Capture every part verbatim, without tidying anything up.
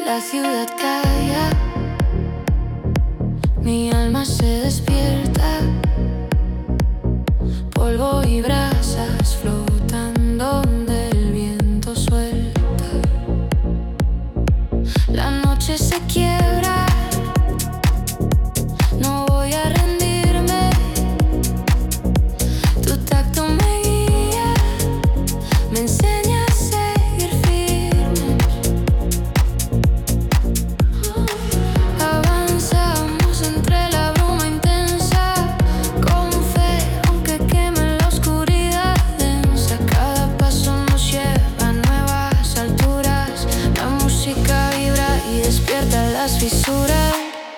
La ciudad calla, mi alma se despierta, polvo y brasas flotando donde el viento suelta. La noche se quiebra, no voy a rendirme, tu tacto me guía, me enseña a seguir firme. Avanzamos entre la bruma intensa, con fe, aunque queme la oscuridad densa. Cada paso nos lleva a nuevas alturas, la música vibra y despierta las fisuras.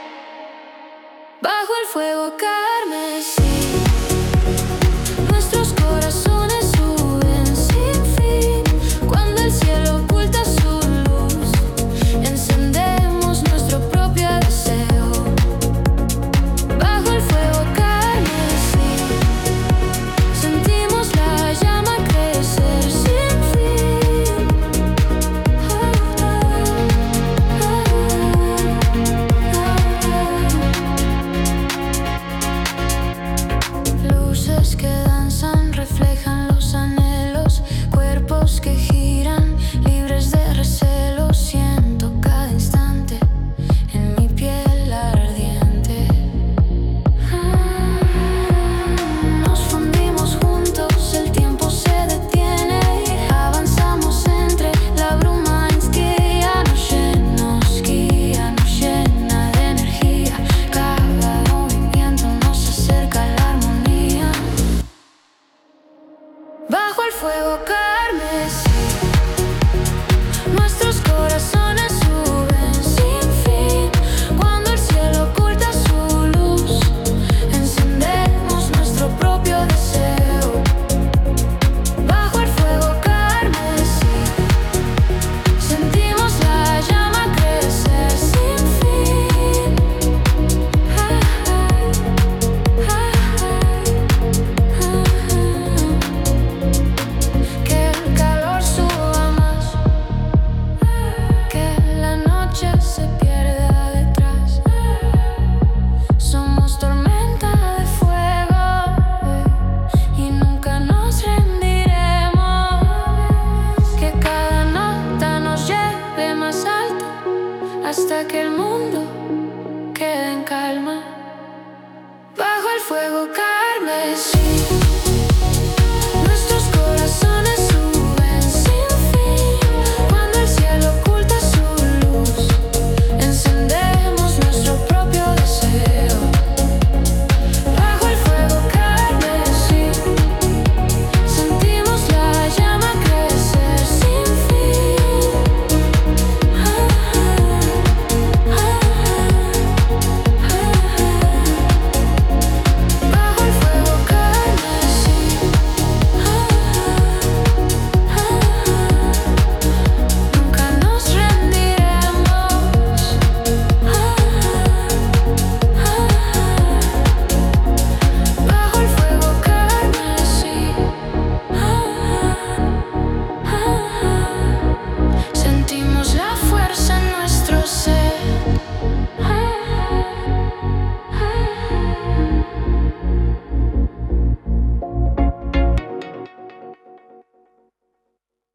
Bajo el fuego carmesí, nuestros corazones suben sin fin. Cuando el cielo oculta su luz, encendemos nuestro propio deseo. Bajo el fuego carmesí, sentimos la llama crecer sin fin. Luces que danzan, reflejan los anhelos, cuerpos que giran, libres de recelo. Siento cada instante en mi piel ardiente. Nos fundimos juntos, el tiempo se detiene, avanzamos entre la bruma que ya nos llena, nos guía, nos llena de energía. Cada movimiento nos acerca a la armonía. Bajo el fuego carmesí, nuestros corazones suben sin fin. Cuando el cielo oculta su luz, encendemos nuestro propio deseo. Bajo el fuego carmesí, sentimos la llama crecer sin fin. Que el calor suba más, que la noche se pierda detrás. Somos tormenta de fuego, eh, y nunca nos rendiremos. Que cada nota nos lleve más alto, hasta que el mundo quede en calma.